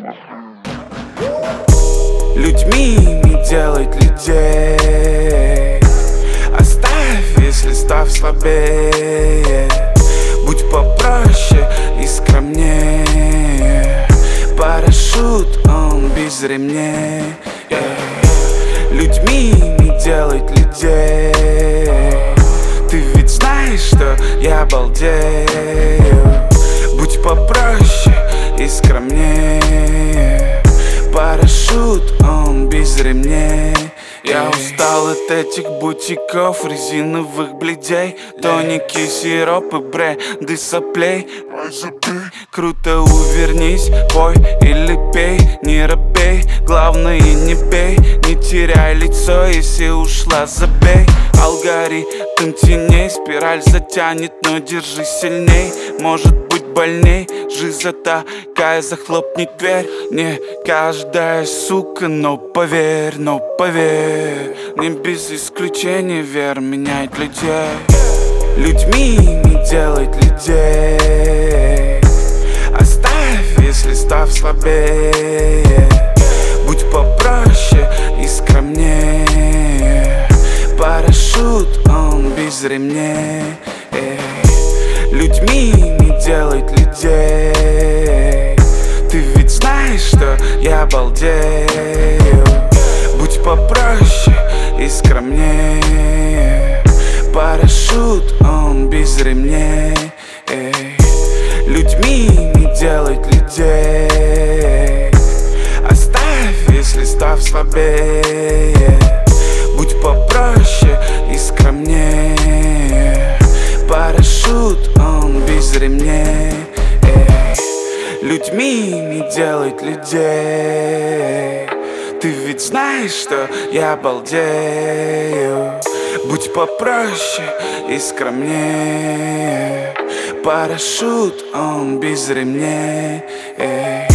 Людьми не делать людей. Оставь, если став слабее. Будь попроще и скромнее. Парашют, он без ремней. Людьми не делать людей. Ты ведь знаешь, что я балдею. Будь попроще и скромнее. Парашют, он без ремней. Я устал от этих бутиков, резиновых бледей, тоники, сиропы, бренды соплей. Круто, увернись, пой или пей, не робей, главное не бей, не теряй лицо, если ушла, забей. Алгоритм теней, спираль затянет, но держи сильней, может быть больней. Жизнь такая, захлопни дверь. Не каждая сука, но поверь, не без исключения вера меняет людей. Людьми не делать людей. Оставь, если став слабее. Будь попроще и скромнее. Парашют, он без ремней. Людьми не делать людей. Ты ведь знаешь, что я балдею. Будь попроще и скромнее. Парашют, он без ремней. Людьми не делать людей. Оставь, если став слабее. Будь попроще и скромнее. Парашют, он без ремней. Людьми не делать людей. Ты ведь знаешь, что я балдею. Будь попроще и скромнее. Парашют, он без ремней.